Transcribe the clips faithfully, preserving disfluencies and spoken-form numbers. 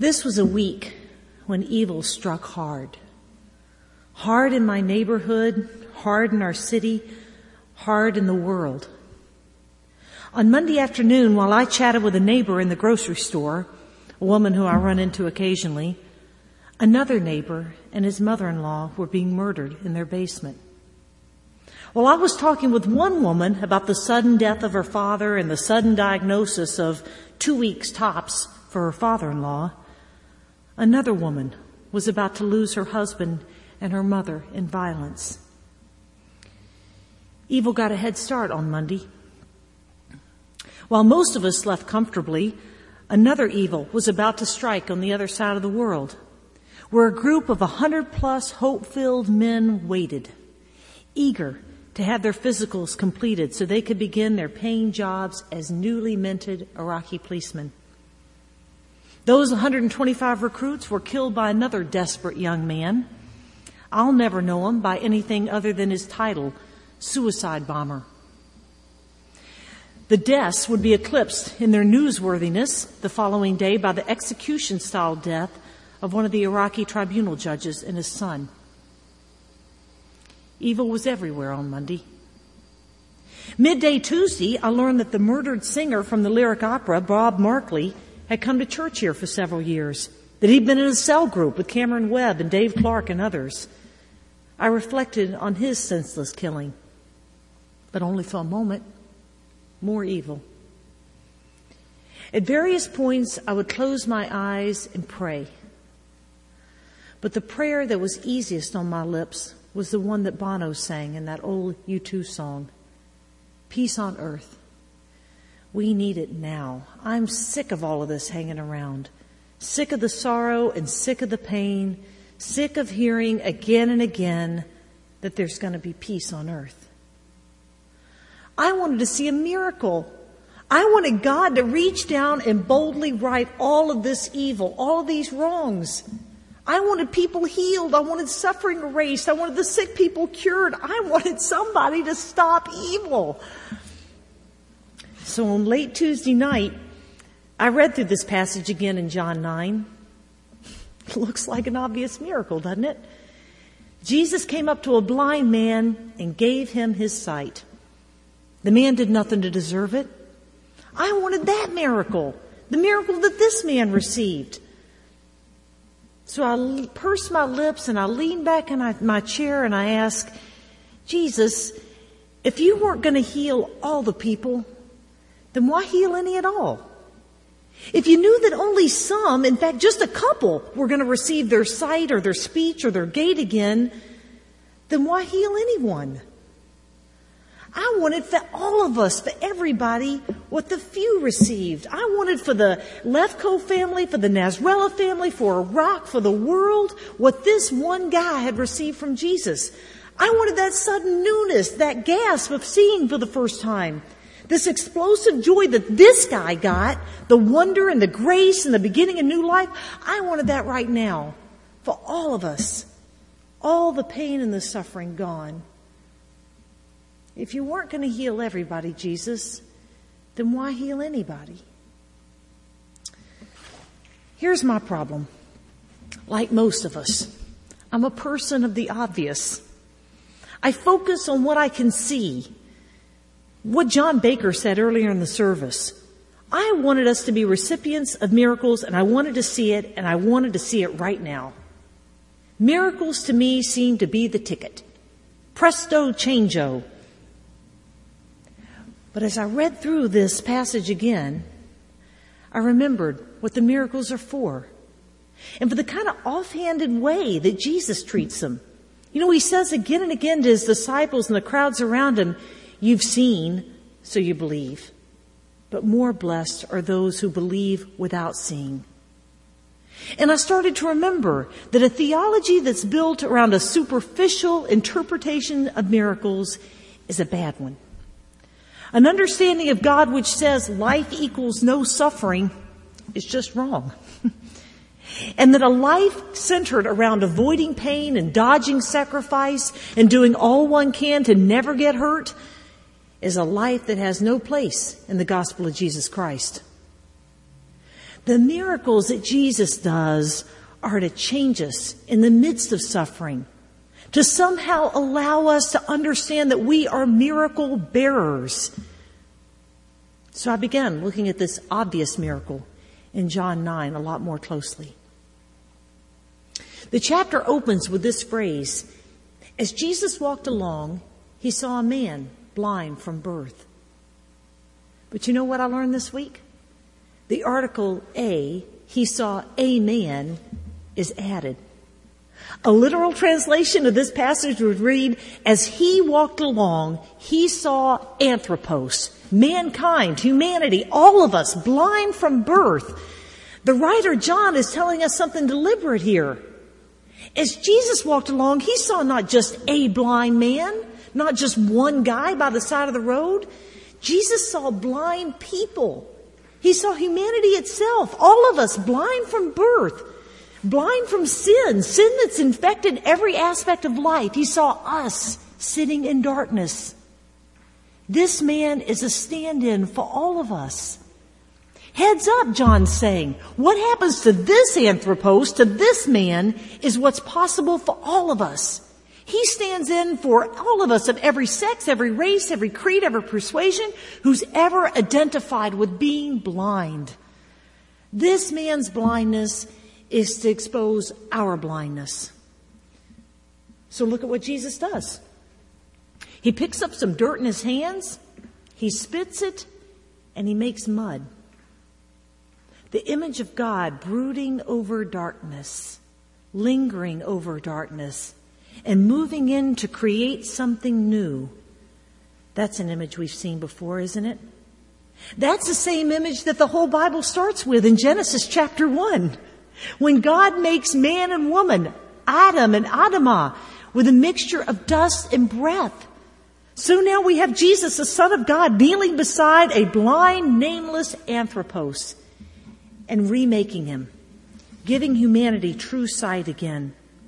This was a week when evil struck hard. Hard in my neighborhood, hard in our city, hard in the world. On Monday afternoon, while I chatted with a neighbor in the grocery store, a woman who I run into occasionally, another neighbor and his mother-in-law were being murdered in their basement. While I was talking with one woman about the sudden death of her father and the sudden diagnosis of two weeks tops for her father-in-law, another woman was about to lose her husband and her mother in violence. Evil got a head start on Monday. While most of us left comfortably, another evil was about to strike on the other side of the world, where a group of a hundred plus hope-filled men waited, eager to have their physicals completed so they could begin their paying jobs as newly minted Iraqi policemen. Those one hundred twenty-five recruits were killed by another desperate young man. I'll never know him by anything other than his title, suicide bomber. The deaths would be eclipsed in their newsworthiness the following day by the execution-style death of one of the Iraqi tribunal judges and his son. Evil was everywhere on Monday. Midday Tuesday, I learned that the murdered singer from the lyric opera, Bob Markley, had come to church here for several years, that he'd been in a cell group with Cameron Webb and Dave Clark and others. I reflected on his senseless killing, but only for a moment. More evil. At various points, I would close my eyes and pray. But the prayer that was easiest on my lips was the one that Bono sang in that old U two song, Peace on Earth. We need it now. I'm sick of all of this hanging around, sick of the sorrow and sick of the pain, sick of hearing again and again that there's going to be peace on earth. I wanted to see a miracle. I wanted God to reach down and boldly right all of this evil, all of these wrongs. I wanted people healed. I wanted suffering erased. I wanted the sick people cured. I wanted somebody to stop evil. So on late Tuesday night, I read through this passage again in John nine. It looks like an obvious miracle, doesn't it? Jesus came up to a blind man and gave him his sight. The man did nothing to deserve it. I wanted that miracle, the miracle that this man received. So I pursed my lips and I leaned back in my chair and I asked, Jesus, if you weren't going to heal all the people, then why heal any at all? If you knew that only some, in fact just a couple, were going to receive their sight or their speech or their gait again, then why heal anyone? I wanted for all of us, for everybody, what the few received. I wanted for the Lefko family, for the Nasrallah family, for Iraq, for the world, what this one guy had received from Jesus. I wanted that sudden newness, that gasp of seeing for the first time. This explosive joy that this guy got, the wonder and the grace and the beginning of new life. I wanted that right now for all of us. All the pain and the suffering gone. If you weren't going to heal everybody, Jesus, then why heal anybody? Here's my problem. Like most of us, I'm a person of the obvious. I focus on what I can see. What John Baker said earlier in the service. I wanted us to be recipients of miracles, and I wanted to see it, and I wanted to see it right now. Miracles to me seem to be the ticket. Presto changeo. But as I read through this passage again, I remembered what the miracles are for. And for the kind of offhanded way that Jesus treats them. You know, he says again and again to his disciples and the crowds around him, you've seen, so you believe. But more blessed are those who believe without seeing. And I started to remember that a theology that's built around a superficial interpretation of miracles is a bad one. An understanding of God which says life equals no suffering is just wrong. And that a life centered around avoiding pain and dodging sacrifice and doing all one can to never get hurt is a life that has no place in the gospel of Jesus Christ. The miracles that Jesus does are to change us in the midst of suffering, to somehow allow us to understand that we are miracle bearers. So I began looking at this obvious miracle in John nine a lot more closely. The chapter opens with this phrase: as Jesus walked along, he saw a man blind from birth. But you know what I learned this week? The article a, he saw a man, is added. A literal translation of this passage would read, as he walked along, he saw anthropos, mankind, humanity, all of us, blind from birth. The writer John is telling us something deliberate here. As Jesus walked along, he saw not just a blind man, not just one guy by the side of the road. Jesus saw blind people. He saw humanity itself, all of us, blind from birth, blind from sin, sin that's infected every aspect of life. He saw us sitting in darkness. This man is a stand-in for all of us. Heads up, John's saying. What happens to this anthropos, to this man, is what's possible for all of us. He stands in for all of us of every sex, every race, every creed, every persuasion, who's ever identified with being blind. This man's blindness is to expose our blindness. So look at what Jesus does. He picks up some dirt in his hands, he spits it, and he makes mud. The image of God brooding over darkness, lingering over darkness, and moving in to create something new. That's an image we've seen before, isn't it? That's the same image that the whole Bible starts with in Genesis chapter one. When God makes man and woman, Adam and Adamah, with a mixture of dust and breath. So now we have Jesus, the Son of God, kneeling beside a blind, nameless anthropos and remaking him, giving humanity true sight again.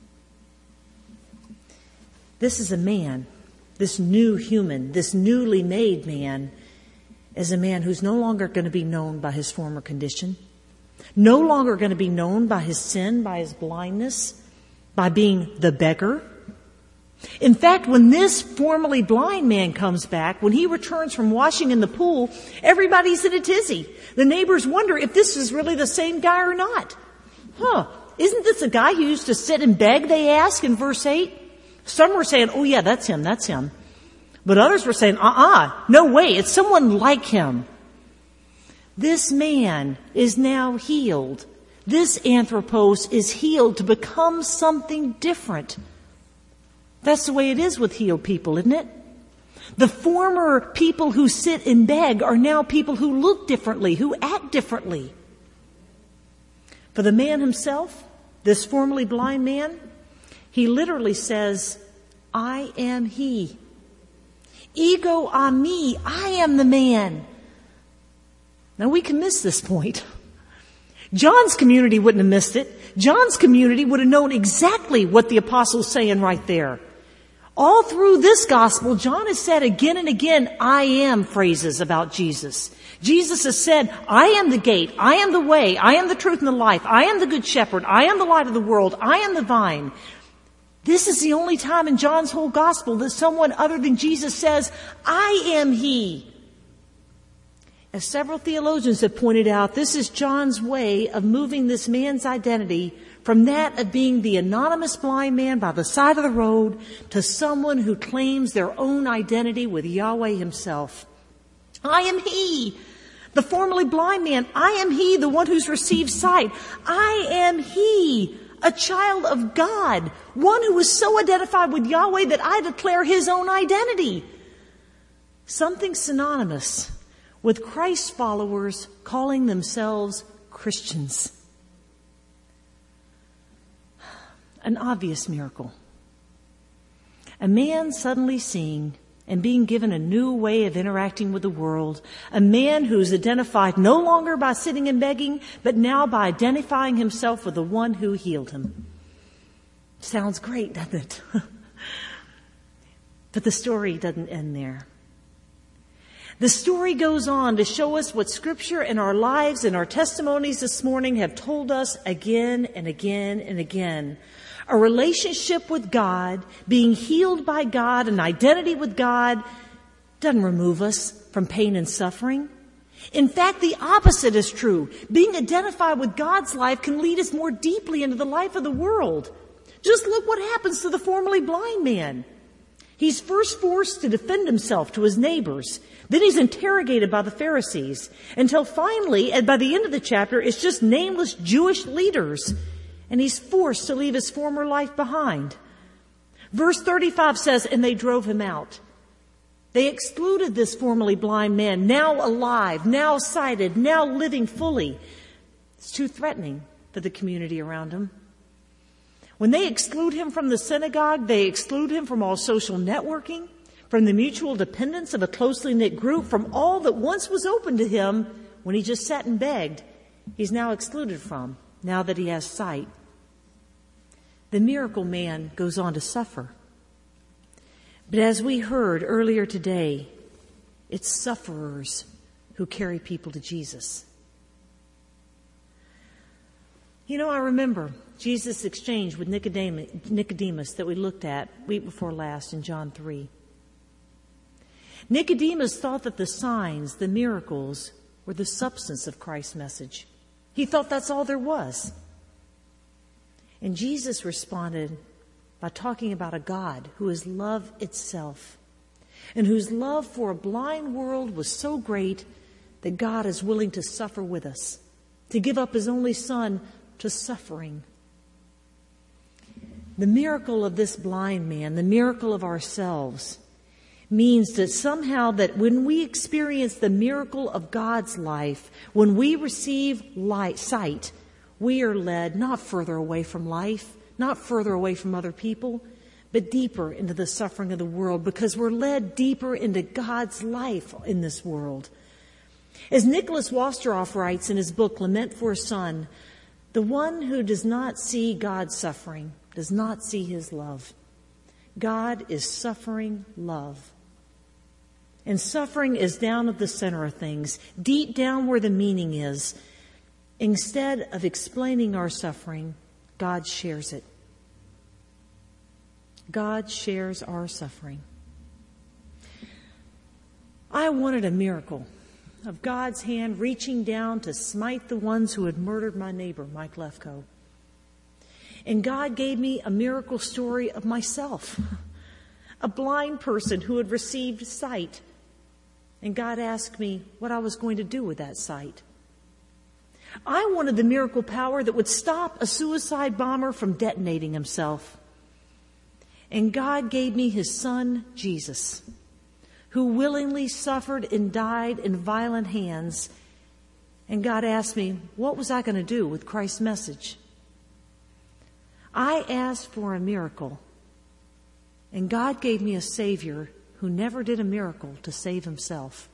This is a man, this new human, this newly made man, is a man who's no longer going to be known by his former condition, no longer going to be known by his sin, by his blindness, by being the beggar. In fact, when this formerly blind man comes back, when he returns from washing in the pool, everybody's in a tizzy. The neighbors wonder if this is really the same guy or not. Huh, isn't this a guy who used to sit and beg, they ask in verse eight? Some were saying, oh yeah, that's him, that's him. But others were saying, uh-uh, no way, it's someone like him. This man is now healed. This anthropos is healed to become something different. That's the way it is with healed people, isn't it? The former people who sit and beg are now people who look differently, who act differently. For the man himself, this formerly blind man, he literally says, I am he. Ego ami, I am the man. Now we can miss this point. John's community wouldn't have missed it. John's community would have known exactly what the apostle's saying right there. All through this gospel, John has said again and again, I am phrases about Jesus. Jesus has said, I am the gate, I am the way, I am the truth and the life, I am the good shepherd, I am the light of the world, I am the vine. This is the only time in John's whole gospel that someone other than Jesus says, I am he. As several theologians have pointed out, this is John's way of moving this man's identity from that of being the anonymous blind man by the side of the road to someone who claims their own identity with Yahweh himself. I am he, the formerly blind man. I am he, the one who's received sight. I am he, a child of God, one who is so identified with Yahweh that I declare his own identity. Something synonymous with Christ's followers calling themselves Christians. An obvious miracle. A man suddenly seeing and being given a new way of interacting with the world. A man who's identified no longer by sitting and begging, but now by identifying himself with the one who healed him. Sounds great, doesn't it? But the story doesn't end there. The story goes on to show us what Scripture and our lives and our testimonies this morning have told us again and again and again. A relationship with God, being healed by God, an identity with God, doesn't remove us from pain and suffering. In fact, the opposite is true. Being identified with God's life can lead us more deeply into the life of the world. Just look what happens to the formerly blind man. He's first forced to defend himself to his neighbors. Then he's interrogated by the Pharisees until finally, and by the end of the chapter, it's just nameless Jewish leaders. And he's forced to leave his former life behind. Verse thirty-five says, and they drove him out. They excluded this formerly blind man, now alive, now sighted, now living fully. It's too threatening for the community around him. When they exclude him from the synagogue, they exclude him from all social networking, from the mutual dependence of a closely knit group, from all that once was open to him when he just sat and begged. He's now excluded from, now that he has sight. The miracle man goes on to suffer. But as we heard earlier today, it's sufferers who carry people to Jesus. You know, I remember Jesus' exchange with Nicodemus that we looked at week before last in John three. Nicodemus thought that the signs, the miracles, were the substance of Christ's message. He thought that's all there was. And Jesus responded by talking about a God who is love itself, and whose love for a blind world was so great that God is willing to suffer with us, to give up his only Son to suffering. The miracle of this blind man, the miracle of ourselves, means that somehow that when we experience the miracle of God's life, when we receive light, sight, we are led not further away from life, not further away from other people, but deeper into the suffering of the world, because we're led deeper into God's life in this world. As Nicholas Wasseroff writes in his book, Lament for a Son, the one who does not see God's suffering does not see his love. God is suffering love. And suffering is down at the center of things, deep down where the meaning is. Instead of explaining our suffering, God shares it. God shares our suffering. I wanted a miracle of God's hand reaching down to smite the ones who had murdered my neighbor, Mike Lefko. And God gave me a miracle story of myself, a blind person who had received sight. And God asked me what I was going to do with that sight. I wanted the miracle power that would stop a suicide bomber from detonating himself. And God gave me his Son, Jesus, who willingly suffered and died in violent hands. And God asked me, what was I going to do with Christ's message? I asked for a miracle, and God gave me a Savior who never did a miracle to save himself.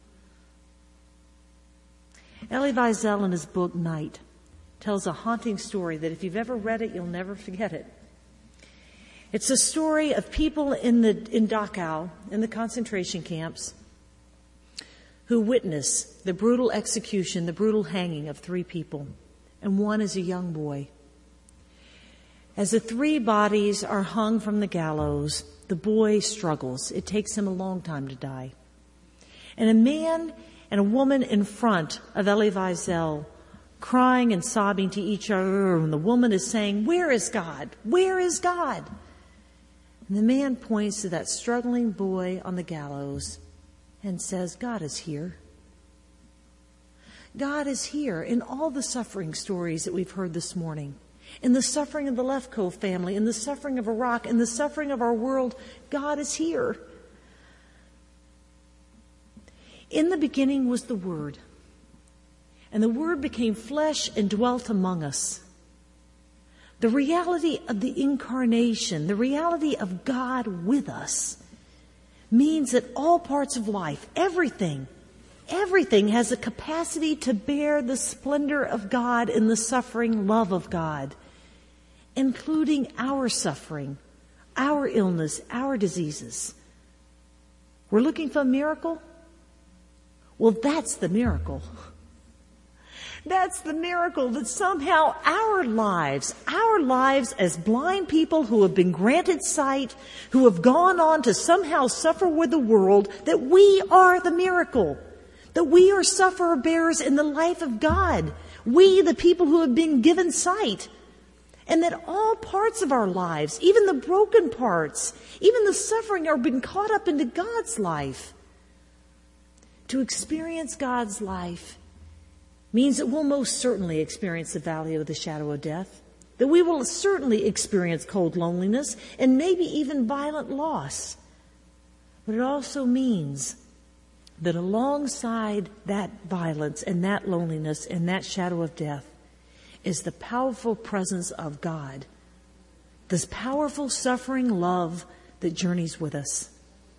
Elie Wiesel, in his book, Night, tells a haunting story that if you've ever read it, you'll never forget it. It's a story of people in the in Dachau, in the concentration camps, who witness the brutal execution, the brutal hanging of three people, and one is a young boy. As the three bodies are hung from the gallows, the boy struggles. It takes him a long time to die. And a man and a woman in front of Elie Wiesel, crying and sobbing to each other, and the woman is saying, "Where is God? Where is God?" And the man points to that struggling boy on the gallows and says, "God is here." God is here in all the suffering stories that we've heard this morning. In the suffering of the Lefko family, in the suffering of Iraq, in the suffering of our world, God is here. In the beginning was the Word, and the Word became flesh and dwelt among us. The reality of the incarnation, the reality of God with us, means that all parts of life, everything, everything has a capacity to bear the splendor of God and the suffering love of God, including our suffering, our illness, our diseases. We're looking for a miracle? Well, that's the miracle. That's the miracle that somehow our lives, our lives as blind people who have been granted sight, who have gone on to somehow suffer with the world, that we are the miracle. That we are sufferer bearers in the life of God. We, the people who have been given sight. And that all parts of our lives, even the broken parts, even the suffering, are being caught up into God's life. To experience God's life means that we'll most certainly experience the valley of the shadow of death, that we will certainly experience cold loneliness and maybe even violent loss. But it also means that alongside that violence and that loneliness and that shadow of death is the powerful presence of God, this powerful suffering love that journeys with us.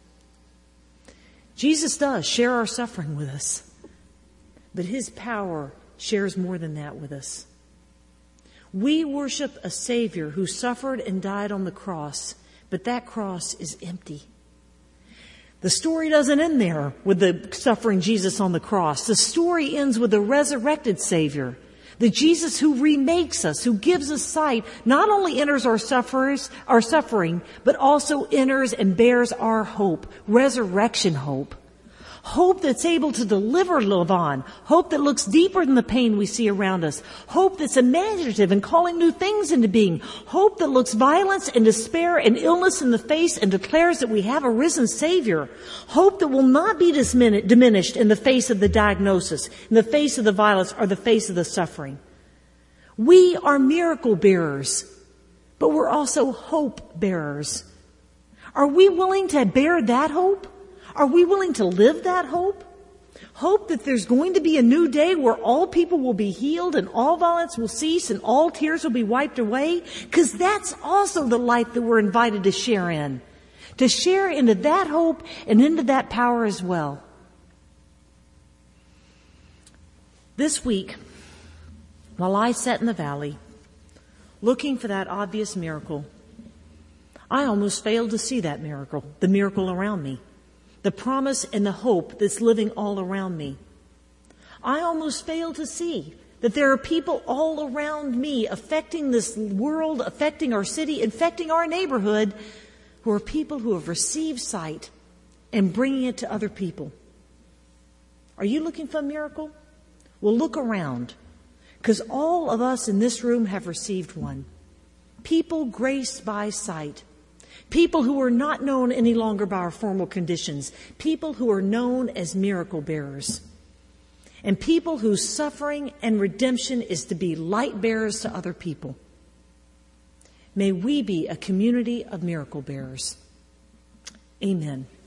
Jesus does share our suffering with us. But his power shares more than that with us. We worship a Savior who suffered and died on the cross, but that cross is empty. The story doesn't end there with the suffering Jesus on the cross. The story ends with the resurrected Savior, the Jesus who remakes us, who gives us sight, not only enters our sufferers, our suffering, but also enters and bears our hope, resurrection hope. Hope that's able to deliver, live on. Hope that looks deeper than the pain we see around us. Hope that's imaginative and calling new things into being. Hope that looks violence and despair and illness in the face and declares that we have a risen Savior. Hope that will not be diminished in the face of the diagnosis, in the face of the violence, or the face of the suffering. We are miracle bearers, but we're also hope bearers. Are we willing to bear that hope? Are we willing to live that hope? Hope that there's going to be a new day where all people will be healed and all violence will cease and all tears will be wiped away? Because that's also the life that we're invited to share in. To share into that hope and into that power as well. This week, while I sat in the valley, looking for that obvious miracle, I almost failed to see that miracle, the miracle around me. The promise and the hope that's living all around me. I almost failed to see that there are people all around me affecting this world, affecting our city, affecting our neighborhood, who are people who have received sight and bringing it to other people. Are you looking for a miracle? Well, look around, because all of us in this room have received one. People graced by sight. People who are not known any longer by our formal conditions. People who are known as miracle bearers. And people whose suffering and redemption is to be light bearers to other people. May we be a community of miracle bearers. Amen.